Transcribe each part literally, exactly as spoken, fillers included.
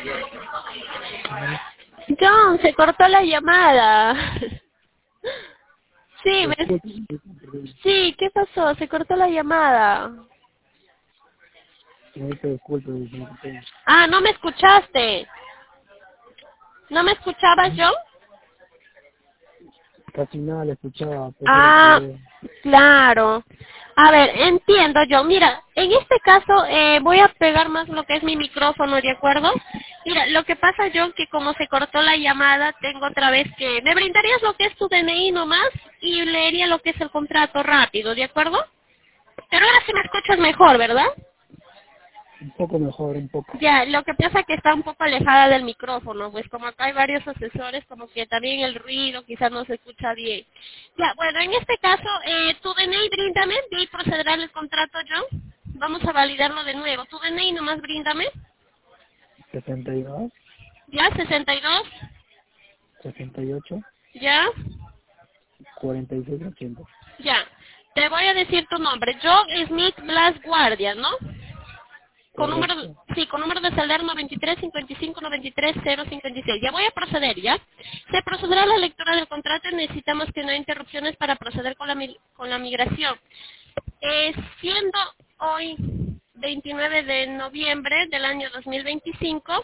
John, se cortó la llamada. Sí, me... sí, ¿qué pasó? Se cortó la llamada. Ah, no me escuchaste. ¿No me escuchabas, John? Casi nada le escuchaba. Ah, Que... claro. A ver, entiendo yo. Mira, en este caso eh, voy a pegar más lo que es mi micrófono, ¿de acuerdo? Mira, lo que pasa, John, que como se cortó la llamada, tengo otra vez que... ¿Me brindarías lo que es tu D N I nomás? Y leería lo que es el contrato rápido, ¿de acuerdo? Pero ahora sí me escuchas mejor, ¿verdad? Un poco mejor, un poco. Ya, lo que pasa es que está un poco alejada del micrófono, pues como acá hay varios asesores, como que también el ruido quizás no se escucha bien. Ya, bueno, en este caso, eh, tu D N I bríndame, y procederá el contrato, John. Vamos a validarlo de nuevo. Tu D N I nomás bríndame. sesenta y dos, Ya, sesenta y dos. sesenta y ocho, Ya, cuarenta y seis, ochenta. ya. Te voy a decir tu nombre. John Smith Blas Guardia, ¿no? Con número, Correcto. sí, con número de celular noventa y tres cincuenta y cinco noventa y tres cero cincuenta y seis. Ya voy a proceder, ¿ya? Se procederá a la lectura del contrato y necesitamos que no haya interrupciones para proceder con la, mi- con la migración. Eh, siendo hoy veintinueve de noviembre del año dos mil veinticinco,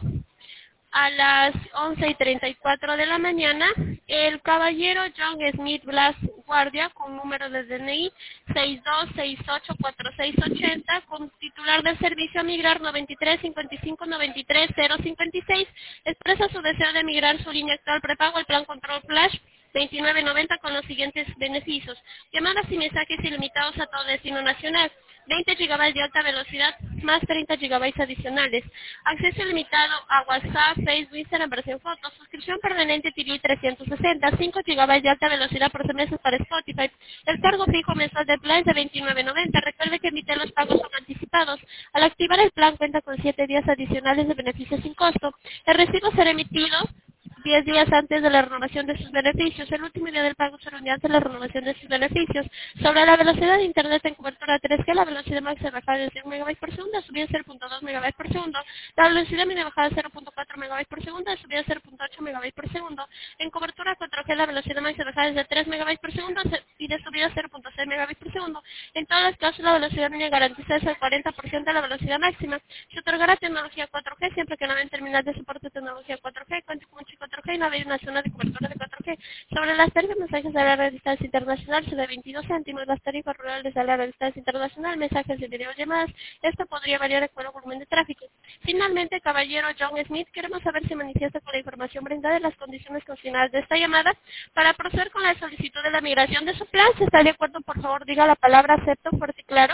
a las once y treinta y cuatro de la mañana, el caballero John Smith Blas Guardia, con número de D N I seis dos seis ocho cuatro seis ocho cero, con titular del servicio a migrar noventa y tres cincuenta y cinco noventa y tres cero cincuenta y seis, expresa su deseo de migrar su línea actual prepago al plan Control Flash veintinueve noventa con los siguientes beneficios: llamadas y mensajes ilimitados a todo destino nacional, veinte gigabytes de alta velocidad más treinta gigabytes adicionales, acceso ilimitado a WhatsApp, Facebook, Instagram, versión fotos, suscripción permanente T V trescientos sesenta, cinco gigabytes de alta velocidad por semestre para Spotify. El cargo fijo mensual del plan es de veintinueve noventa. Recuerde que emite los pagos son anticipados. Al activar el plan cuenta con siete días adicionales de beneficios sin costo. El recibo será emitido diez días antes de la renovación de sus beneficios. El último día del pago será un día antes de la renovación de sus beneficios. Sobre la velocidad de Internet en cobertura tres G, la velocidad máxima bajada de cien megabytes por segundo, subida cero punto dos megabytes por segundo. La velocidad mínima bajada de cero punto cuatro megabytes por segundo, subida cero punto ocho megabytes por segundo. En cobertura cuatro G, la velocidad máxima bajada es de tres megabytes por segundo y de subida cero punto seis megabytes por segundo. En todas las casos, la velocidad mínima garantizada es el cuarenta por ciento de la velocidad máxima. Se otorgará tecnología cuatro G siempre que la ven terminal de soporte de tecnología cuatro G, cuente con un chip cuatro G y no hay una zona de cobertura de cuatro G. Sobre las tarifas mensajes de la distancia internacional se de veintidós céntimos, las tarifas rurales de la distancia internacional, mensajes de videollamadas, esto podría variar de acuerdo al volumen de tráfico. Finalmente, caballero John Smith, queremos saber si manifiesta con la información brindada en las condiciones consignadas de esta llamada para proceder con la solicitud de la migración de su plan. Si está de acuerdo, por favor, diga la palabra acepto fuerte y claro.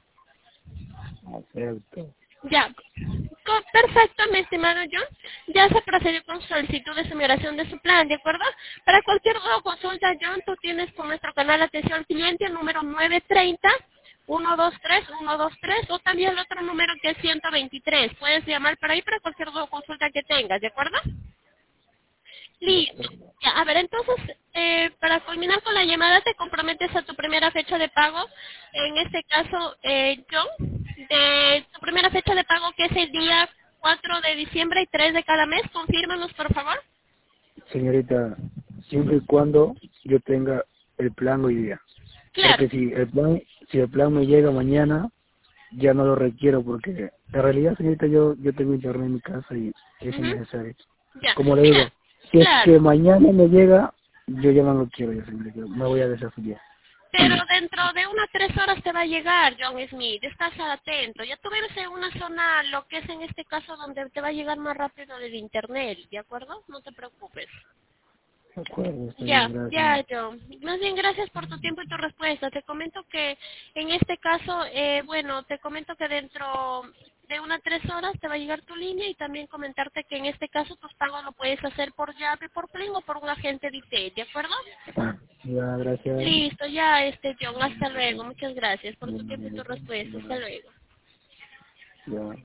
Acepto. Ya, Co- perfecto, mi estimado John. Ya se procedió con su solicitud de su migración de su plan, ¿de acuerdo? Para cualquier duda o consulta, John, tú tienes con nuestro canal de atención al cliente el número nueve treinta, uno dos tres, uno dos tres o también el otro número que es ciento veintitrés. Puedes llamar por ahí para cualquier duda o consulta que tengas, ¿de acuerdo? De Listo. acuerdo. Ya, a ver, entonces, eh, para culminar con la llamada, te comprometes a tu primera fecha de pago. En este caso, eh, John, de tu primera fecha de pago, que es el día cuatro de diciembre y tres de cada mes. Confírmanos, por favor. Señorita, siempre y cuando yo tenga el plan hoy día. Claro. Porque si el plan, si el plan me llega mañana, ya no lo requiero porque en realidad, señorita, yo yo tengo internet en mi casa y es Ujú. innecesario. Ya. Como le Mira, digo, si es claro. que mañana me llega, yo ya no lo quiero, ya, señorita, me voy a desafiliar. Pero dentro de unas tres horas te va a llegar, John Smith. Estás atento. Ya tú vives en una zona, lo que es en este caso, donde te va a llegar más rápido del internet, ¿de acuerdo? No te preocupes. De acuerdo, está bien, Ya, gracias. ya, John. Más bien, gracias por tu tiempo y tu respuesta. Te comento que en este caso, eh, bueno, te comento que dentro de unas tres horas te va a llegar tu línea y también comentarte que en este caso tus pagos lo puedes hacer por llave, por Plin o por un agente de I T, ¿de acuerdo? Ah, ya, gracias. Listo, ya, este, John. Hasta luego. Muchas gracias por tu Ya, tiempo y tu señorita, respuesta. Hasta ya, luego. ya.